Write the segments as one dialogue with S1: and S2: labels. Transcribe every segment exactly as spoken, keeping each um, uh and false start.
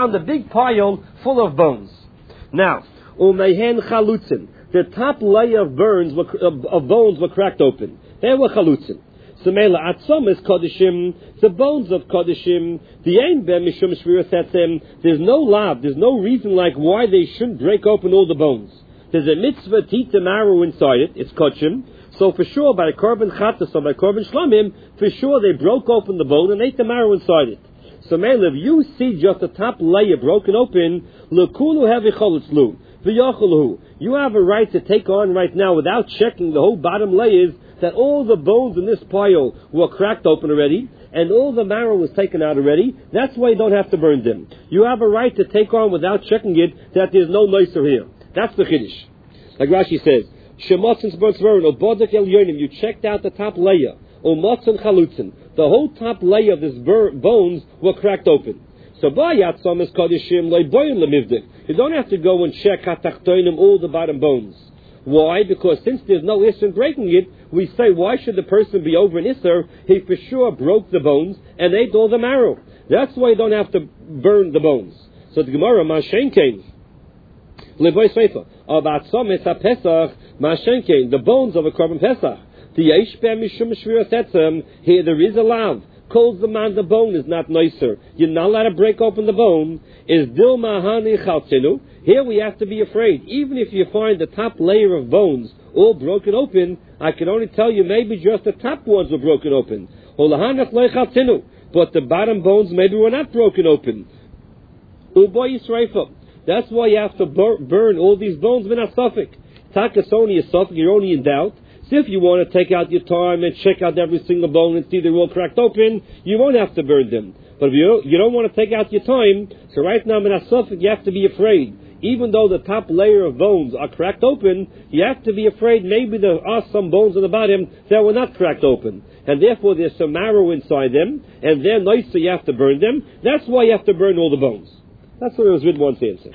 S1: on the big pile full of bones. Now, umehen chalutzin, the top layer of burns were, of, of bones were cracked open. They were chalutzin. Semela atzom is kodeshim, the bones of kodeshim. The ein ben mishum shvirasetzem. There's no lab, there's no reason like why they shouldn't break open all the bones. There's a mitzvah to eat the marrow inside it. It's kodshim. So for sure, by korban chatas or by korban shlamim, for sure they broke open the bone and ate the marrow inside it. So, man, if you see just the top layer broken open, lekulu hevicholutzlu v'yachulu, you have a right to take on right now without checking the whole bottom layers that all the bones in this pile were cracked open already and all the marrow was taken out already. That's why you don't have to burn them. You have a right to take on without checking it that there's no nicer here. That's the chiddush. Like Rashi says, Shemotzin Sbertzverin, or Bodek El Yonim, you checked out the top layer, or Motzin Chalutzin. The whole top layer of this bur- bones were cracked open. So, Bayatzam is Kodeshim, Leiboyin Lemivdik. You don't have to go and check Hatachtoinim, all the bottom bones. Why? Because since there's no Isser in breaking it, we say, why should the person be over an Isser? He for sure broke the bones and ate all the marrow. That's why you don't have to burn the bones. So, the Gemara, Mashen came. Levoy Seifa. Abatzam is HaPesach, Mashen came. The bones of a Korban Pesach. The Yeshbeh Mishum Shvirasetzem, here there is a lav. Calls the man the bone is not nicer. You're not allowed to break open the bone. Is Dil Mahani Chaltzinu. Here we have to be afraid. Even if you find the top layer of bones all broken open, I can only tell you maybe just the top ones were broken open. But the bottom bones maybe were not broken open. Uboy Yisrael. That's why you have to bur- burn all these bones. Minasafik. Takasoni is safik. You're only in doubt. If you want to take out your time and check out every single bone and see they're all cracked open, you won't have to burn them. But if you don't, you don't want to take out your time, so right now, you have to be afraid. Even though the top layer of bones are cracked open, you have to be afraid maybe there are some bones on the bottom that were not cracked open. And therefore there's some marrow inside them, and they're nice, so you have to burn them. That's why you have to burn all the bones. That's what it was with one answer.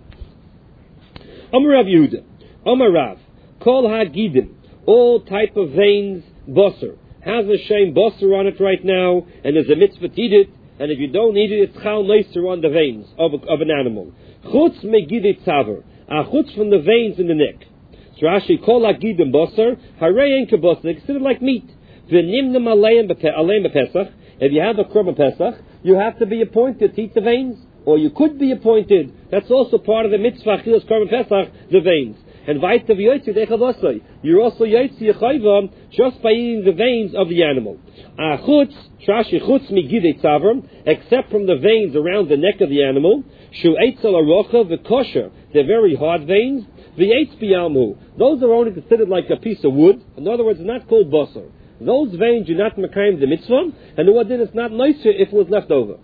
S1: Amar Rav Yehuda. Amar Rav. Kol ha-gidim. All type of veins, bosser. Has a shame bosser on it right now, and there's a mitzvah to eat it, and if you don't eat it, it's chal neiser on the veins of, a, of an animal. Chutz megidit tzaver. A chutz from the veins in the neck. So Rashi, kol hagidim bosser, harei ein kebosser, they're considered like meat. V'nimnem aleim b'pesach. If you have a korban pesach, you have to be appointed to eat the veins, or you could be appointed. That's also part of the mitzvah, chilas korban pesach, the veins. And you're also yotzi yechayva just by eating the veins of the animal. Achutz, trashi chutz migidei tzaver, except from the veins around the neck of the animal. Shu eitzel arocha v'kosher, they're very hard veins. V'eitz biyalmu, those are only considered like a piece of wood. In other words, not called basar. Those veins do not makayim the mitzvah, and the wadin is not nicer if it was left over.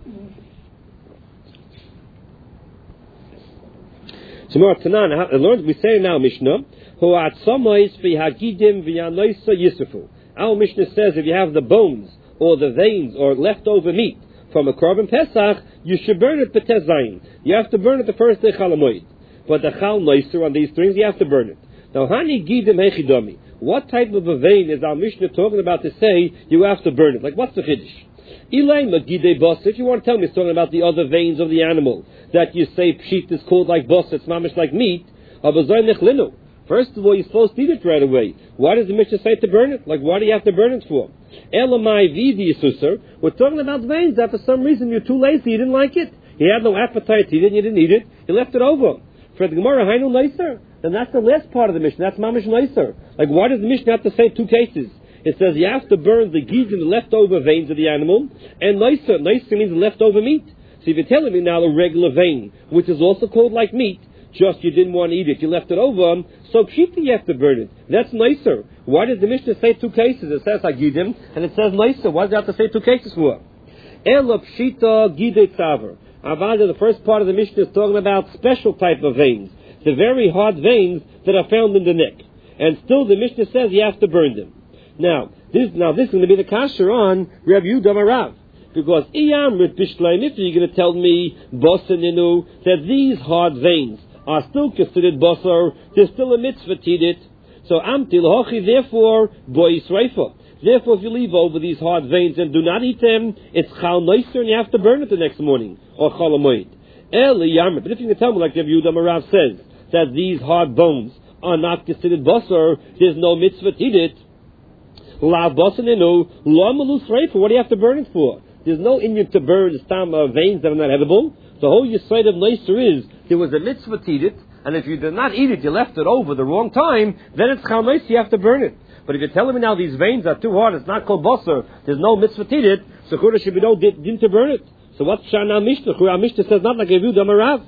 S1: So more Tanan, we say now Mishnah, who at samois v'hagidim v'yanoisa yisufu. Our Mishnah says if you have the bones or the veins or leftover meat from a korban pesach, you should burn it b'tez zayin. You have to burn it the first day chalamoid. But the chal noiser on these things, you have to burn it. Now, hani gidim hechidami. What type of a vein is our Mishnah talking about to say you have to burn it? Like what's the chiddush? If you want to tell me it's talking about the other veins of the animal, that you say pshit is called like boss, it's mamish like meat, first of all, you're supposed to eat it right away. Why does the Mishnah say to burn it? Like, why do you have to burn it for? Elamai vidi susur. We're talking about veins that for some reason you're too lazy, you didn't like it. You had no appetite to eat it, you didn't eat it, you left it over. For the Gemara, hainu nicer. Then that's the last part of the Mishnah, that's mamish nicer. Like, why does the Mishnah have to say two cases? It says you have to burn the giz and the leftover veins of the animal, and nicer. Nicer means leftover meat. So if you're telling me now a regular vein, which is also called like meat, just you didn't want to eat it, you left it over, so pshita you have to burn it. That's nicer. Why does the Mishnah say two cases? It says hagidim, and it says nicer. Why does it have to say two cases for? Ela pshita gidei tzaver. Avada, the first part of the Mishnah is talking about special type of veins, the very hard veins that are found in the neck. And still the Mishnah says you have to burn them. Now, this now this is going to be the kasher on Rav Yehuda Marav. Because iyam rit bishleim, if you're going to tell me bosaninu that these hard veins are still considered basar, there's still a mitzvah to eat it. So amtil hochi, therefore boy Yisreifa. Therefore, if you leave over these hard veins and do not eat them, it's chal noiser and you have to burn it the next morning or chalamoid. Eli Yarmit. But if you can tell me, like Rabbi Yehuda Marav says, that these hard bones are not considered basar, there's no mitzvah to eat it. La basaninu, la malus reifa. What do you have to burn it for? There's no inyan to burn the stam uh, veins that are not edible. The whole yesod of Neiser is there was a mitzvah to eat it, and if you did not eat it, you left it over the wrong time, then it's chalmais, you have to burn it. But if you're telling me now these veins are too hard, it's not called basar, there's no mitzvah to eat it, so there should be no din to burn it. So what's Shana Mishnah? Our Mishnah says not like Yehuda Marav.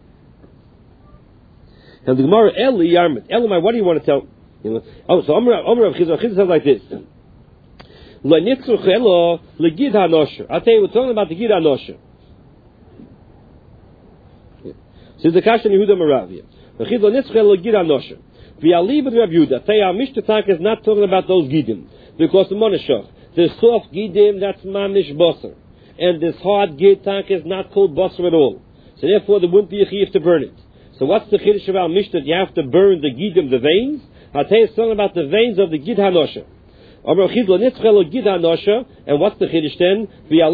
S1: And the Gemara, Eli Yarmit. Elamai, what do you want to tell? You know, oh, so Omer of Chizah, Chizah says like this. L'nitzruch elo l'gid hanosher. I'll tell you, we're talking about the gid hanosher. So the Kasha Yehuda Marav here. L'chid l'nitzruch elo l'gid hanosher. V'yali b'd Rabbi Yehuda. Tell you, our Mishnah Tank is not talking about those gidim. Because the Monashach, the soft gidim, that's mamish basar. And this hard gid Tank is not called basar at all. So therefore, there wouldn't be a chiyuv to burn it. So what's the chiddush of our Mishnah? You have to burn the gidim, the veins. I'll tell you something about the veins of the gid hanosha. And what's the chiddush then?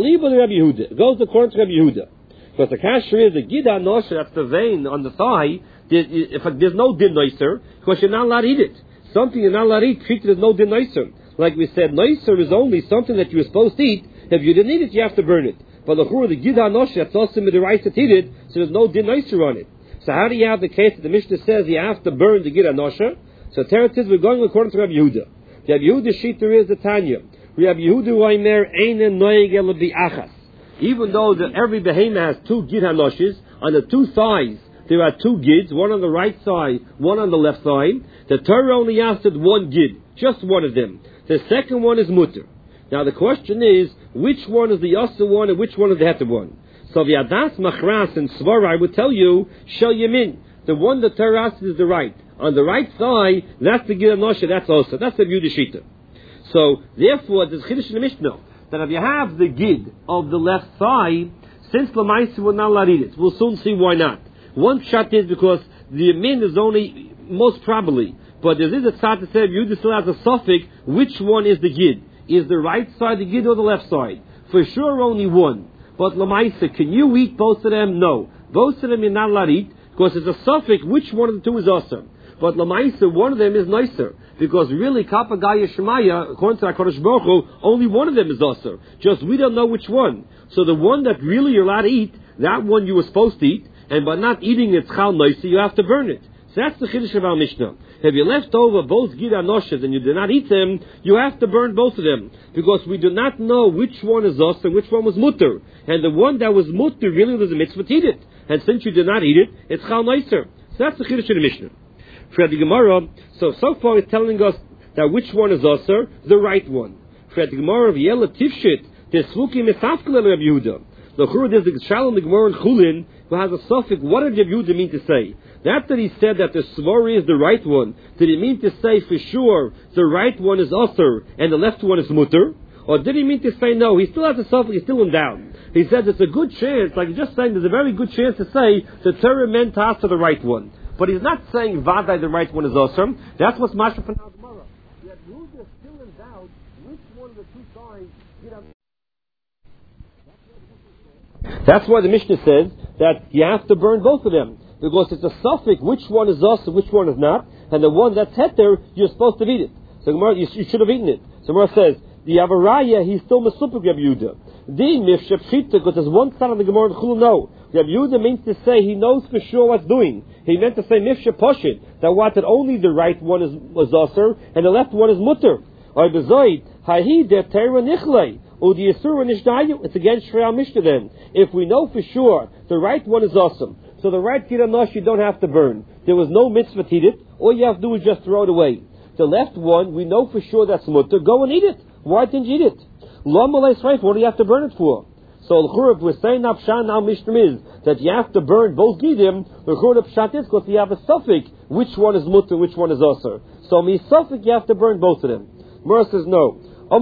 S1: It goes according to Rabbi Yehuda. Because the kasher is the gid hanosha, that's the vein on the thigh. If there's no din noiser, because you're not allowed to eat it. Something you're not allowed to eat, treated as no din noiser. Like we said, noiser is only something that you were supposed to eat. If you didn't eat it, you have to burn it. But the chur, the gid hanosha, that's also the right to eat it, so there's no din noiser on it. So how do you have the case that the Mishnah says you have to burn the gid hanosha? So Teretz is we're going according to Rabbi Yehuda. Rabbi Yehuda Shita is the Tanya. Rabbi Yehuda Waimer Einen Noeg El Bi'achas. Even though the, every behemoth has two gid hanoshes, on the two thighs there are two gids, one on the right side, one on the left side. The Torah only asked one gid, just one of them. The second one is mutter. Now the question is, which one is the yasser one and which one is the heter one? So the Adas Machras and Svara, I would tell you, Shel Yamin. The one that Torah asks is the right. On the right thigh, that's the gid hanosha, that's also. That's the Yehuda Shita. So, therefore, there's chiddush in the Mishnah, that if you have the gid of the left thigh, since Lamaisi will not let it, we'll soon see why not. One shot is because the Yamin is only, most probably, but there is a tzad to say, Yehuda still has a suffix, which one is the gid? Is the right side the gid or the left side? For sure, only one. But Lamaisa, can you eat both of them? No. Both of them you're not allowed to eat, because it's a suffix, which one of the two is awesome. But Lamaisa, one of them is nicer. Because really, Kappa Gaya Shemaya, according to HaKadosh Baruch Hu, only one of them is aser. Just we don't know which one. So the one that really you're allowed to eat, that one you were supposed to eat, and by not eating it, chal nicer, you have to burn it. So that's the chiddush of our Mishnah. If you left over both gid hanoshes and you did not eat them, you have to burn both of them. Because we do not know which one is aser and which one was mutter. And the one that was mutter really was a mitzvah to eat it. And since you did not eat it, it's chal nicer. So that's the chiddush of the Mishnah. For the Gemara, so so far it's telling us that which one is aser, the right one. For the Gemara of Yela Tifshit, the Sluki Mesafkel Rabbi Yehuda. The Chur, there's a Shalom the Gemara in Chulin who has a suffix. What did Rabbi Yehuda mean to say? That that he said that the Svari is the right one, did he mean to say for sure the right one is aser and the left one is mutter? Or did he mean to say no? He still has a suffix, he's still in doubt. He said it's a good chance, like he's just saying there's a very good chance to say the Torah meant to ask for the right one. But he's not saying Vadai the right one is awesome. That's what's Masha from now tomorrow. Yet Yehuda is still in doubt which one of the two sides did have. That's why the Mishnah says that you have to burn both of them. Because it's a suffix which one is awesome, which one is not. And the one that's heter, you're supposed to eat it. So Gemara, you, you should have eaten it. So Gemara says, the Avaraya, he's still Mesupik Rabbi Yehuda. The Mifshep Shita, because there's one side of the Gemara in Chulu, no. Rabbi Yehuda means to say he knows for sure what's doing. He meant to say Mifshep Poshit, that what that only the right one is was aser and the left one is mutter. Or bezoid, hahi de teira nichlei, or the yisur nishdayu. It's against Shreya Mishnah then. If we know for sure the right one is awesome, so the right gid hanosha you don't have to burn. There was no mitzvah to eat it. All you have to do is just throw it away. The left one, we know for sure that's mutter. Go and eat it. Why didn't you eat it? What do you have to burn it for? So the Churub, we're saying now Pshat now Mishnah is that you have to burn both gidim. The Churub Pshat is because you have a suffix which one is mutter, which one is aser. So me suffix you have to burn both of them. Mura says no.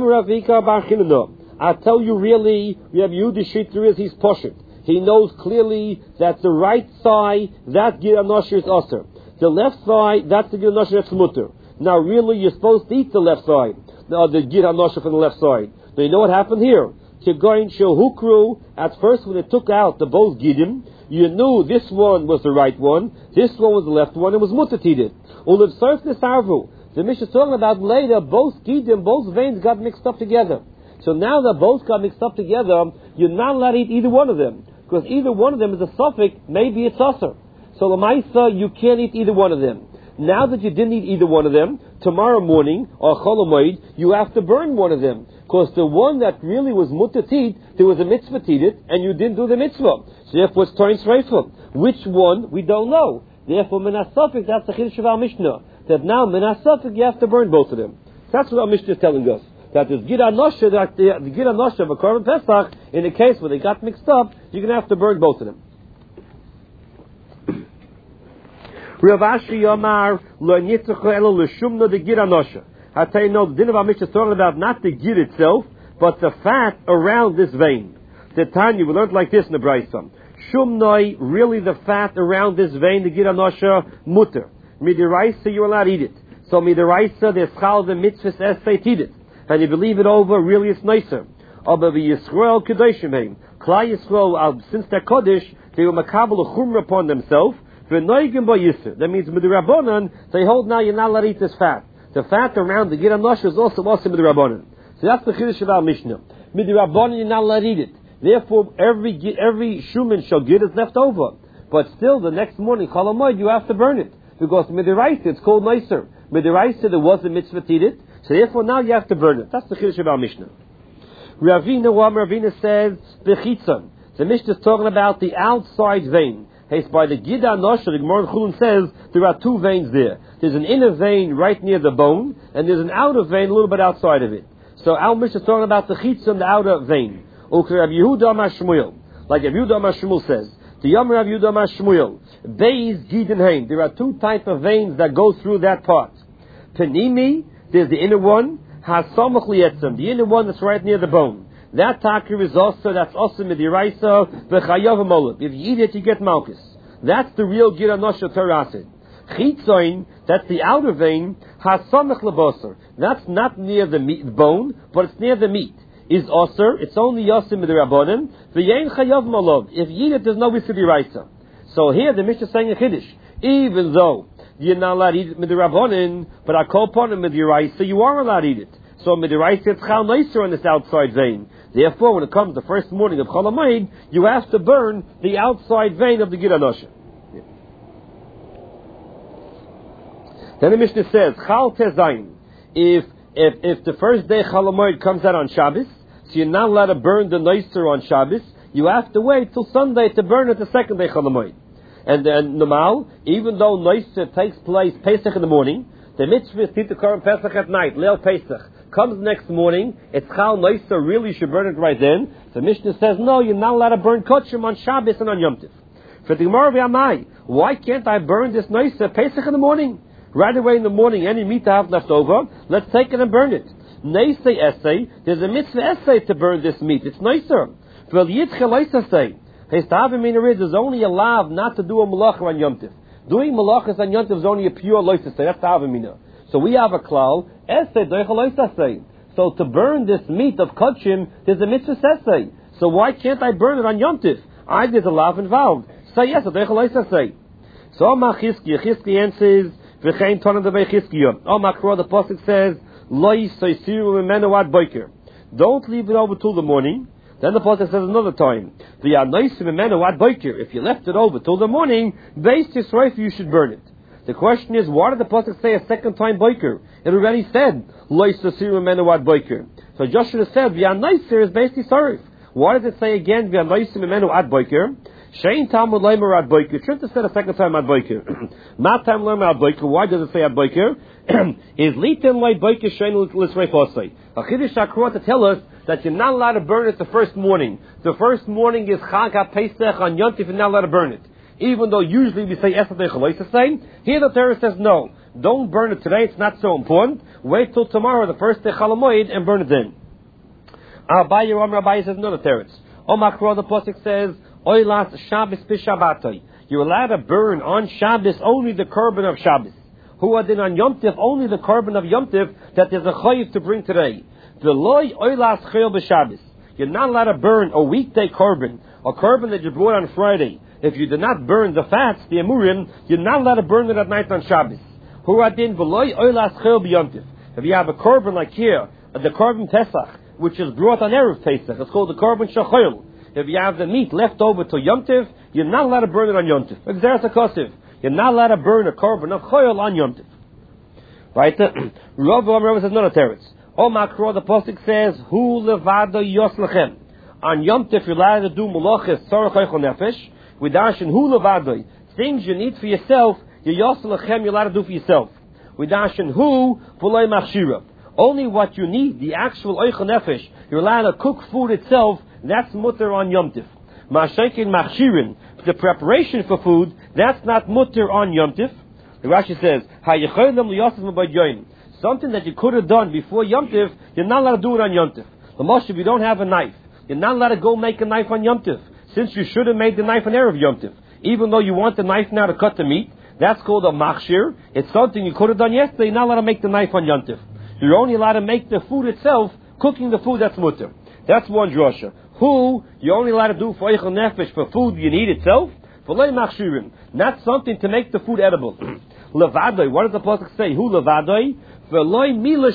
S1: I tell you really, Rabbi Yehuda Shita is he's poshut. He knows clearly that the right thigh, that gid hanosha is aser. The left thigh, that's the gid hanosha that's mutter. Now really you're supposed to eat the left side. Now the gid hanosha from the left side. Now you know what happened here? Kigoin shel hukru, at first when they took out the both gidim, You knew this one was the right one, this one was the left one, it was mutter to eat it. Uliv surf nisarvu. The Mishnah is talking about later, both gidim, both veins got mixed up together. So now that both got mixed up together, you're not allowed to eat either one of them. Because either one of them is a suffix, maybe it's usher. So Lamaisa, you can't eat either one of them. Now that you didn't eat either one of them, tomorrow morning, or Chol Hamoed, you have to burn one of them. Because the one that really was mutter to eat, there was a mitzvah to eat it, and you didn't do the mitzvah. So therefore it's Torin Sreifah. Which one, we don't know. Therefore, Menasafik, that's the Chiddush of our Mishnah. That now, Menasafik, you have to burn both of them. That's what our Mishnah is telling us. That is Gira Nosha, that the, the Gira Nosha of a Korban Pesach, in a case where they got mixed up, you're going to have to burn both of them. Rav Ashi Yomar, Lo Nitzucho Elo L'Shumna de Gira Nosha. I tell you, no, the din of our Mishnah is talking about not the gir itself, but the fat around this vein. The Tanya, we learned like this in the Brayso. Shumnoi, really the fat around this vein, the gira nosha, mutter. Midiraisa, you're allowed to eat it. So midiraisa, there's chal the mitzvahs essay to eat it. And you believe it over, really it's nicer. Aber v'Yisrael kedoshim heim. Klal Yisrael, since they're kodesh, they were makabel a chumra upon themselves. V'noigim bo yisr. That means midirabonan, they hold now you're not allowed to eat this fat. The fat around the gira nosha is also also midirabonan. So that's the chiddush of our Mishnah. Midirabonan, you're not allowed to eat it. Therefore, every every shuman shall get is left over. But still, the next morning, Chol Hamoed, you have to burn it. Because midiraisa, it's called nicer. Midiraisa, there was a mitzvah to eat it. So therefore, now you have to burn it. That's the chiddush of our Mishnah. Ravina, what Ravina says, Bechitzon. The Mishnah is talking about the outside vein. It's by the Gida Nosha, the Gemara Chulun says, there are two veins there. There's an inner vein right near the bone, and there's an outer vein a little bit outside of it. So our Mishnah is talking about the Chitzon, the outer vein. Like Rav Yehuda Amar Shmuel says, the Yom Rav Yehuda Amar Shmuel, Beis Gidin Hain. There are two types of veins that go through that part. Penimi, there's the inner one. Hasamach Lietzim, the inner one that's right near the bone. That takir is also, that's also midiraisa v'chayav molub. If you eat it, you get malchus. That's the real gira nosha terasid. Chitzoin, that's the outer vein. Hasamach lebosar, that's not near the meat, bone, but it's near the meat. Is osir, it's only yosim midirabonim. V'yein chayav molub. If you eat it, there's no midiraisa. So here the Mishnah is saying a chiddush. Even though you're not allowed to eat it midirabonim, but I call upon it midiraisa, you are allowed to eat it. So midiraisa it's chal nicer on this outside vein. Therefore, when it comes the first morning of Chol Hamoed, you have to burn the outside vein of the gira nosha. Yeah. Then the Mishnah says, Chal Tezayin. If if if the first day Chol Hamoed comes out on Shabbos, so you're not allowed to burn the nicer on Shabbos, you have to wait till Sunday to burn it the second day Chol Hamoed. And then Normal, even though nicer takes place Pesach in the morning, the mitzvah is to eat the Korban Pesach at night, Leil Pesach. Comes next morning, it's chal noiser, really should burn it right then. The Mishnah says, no, you're not allowed to burn kotchim on Shabbos and on Yom Tov. For the Gemara v'amai, why can't I burn this noiser Pesach in the morning? Right away in the morning, any meat I have left over, let's take it and burn it. Neisei essay, there's a mitzvah essay to burn this meat. It's noiser. For the yitchel essay, there's only a lav not to do a malacha on Yom Tov. Doing malachas on Yom Tov is only a pure loisasei. That's the avamina. So we have a klal, essay doichaloisasei. So to burn this meat of kachim, there's a mitzvah essay. So why can't I burn it on Yom Tov? I there's a lav involved. Say yes, doichaloisasei. So Omar Chizkiya, Chizkiya answers, v'chein tonan devei Chizkiya. Omar Kro, the pasuk says, Loi soisiru memenu ad boiker. Don't leave it over till the morning. Then the pasuk says another time, v'yanoisim memenu ad boiker. If you left it over till the morning, based Yisrael, you should burn it. The question is, why did the pasuk say a second time boiker? It already said, Lo yisasiru memenu ad boiker. So Joshua said, v'yanoisim is based Yisrael. Why does it say again, v'yanoisim memenu ad boiker? Shein Talmud Leimer ad boiker. Shouldn't have said a second time ad boiker. Ma tam leimer ad boiker. Why does it say ad boiker? Is litin lei boiker shein l'srei fosei. A chiddush HaKro to tell us that you're not allowed to burn it the first morning. The first morning is Chag HaPesach on Yom Tov. You're not allowed to burn it. Even though usually we say Esatei Chaloisasei, here the Torah says no. Don't burn it today. It's not so important. Wait till tomorrow, the first day Chol Hamoed, and burn it then. Abaye Ram Rabbi says no. The Torah. Omar Kro, the pasuk says, Oilas Shabbos B'Shabbatay. You're allowed to burn on Shabbos only the korban of Shabbos. Who are then on Yom Tov only the korban of Yom Tov that there's a chayiv to bring today. The loy oilas chayil b'Shabbos. You're not allowed to burn a weekday korban, a korban that you brought on Friday. If you do not burn the fats, the emurim, you're not allowed to burn it at night on Shabbos. If you have a korban like here, the korban Pesach, which is brought on Erev Pesach, it's called the korban Shachoil. If you have the meat left over till Yom Tiv, you're not allowed to burn it on Yom Tiv. You're not allowed to burn a korban of Choil on Yom Tiv. Right? Rav Rav says, no, no, teretz. O Makro, the Pasuk says, Hu levado yos lechem. On Yom Tiv, you're allowed to do Moloches, Tzorach Eichel Nefesh. We darshan Hu levado. Things you need for yourself, your yos lechem, you're allowed to do for yourself. We darshan Hu v'loi machshira. Only what you need, the actual Eichel Nefesh, you're allowed to cook food itself, that's mutter on Yom Tiv. Ma'ashenkin machshirin, the preparation for food, that's not mutter on Yom Tiv. The Rashi says, something that you could have done before Yom Tiv, you're not allowed to do it on Yom Tiv. The Moshe, if you don't have a knife, you're not allowed to go make a knife on Yom Tiv, since you should have made the knife on Erev Yom Tiv. Even though you want the knife now to cut the meat, that's called a machshir. It's something you could have done yesterday, you're not allowed to make the knife on Yom Tiv. You're only allowed to make the food itself, cooking the food, that's mutter. That's one drasha. Who you're only allowed to do for Eichel Nefesh, for food you need itself, for lei machshirin, not something to make the food edible. Levadoi, what does the pasuk say? Who levadoi? For loi milish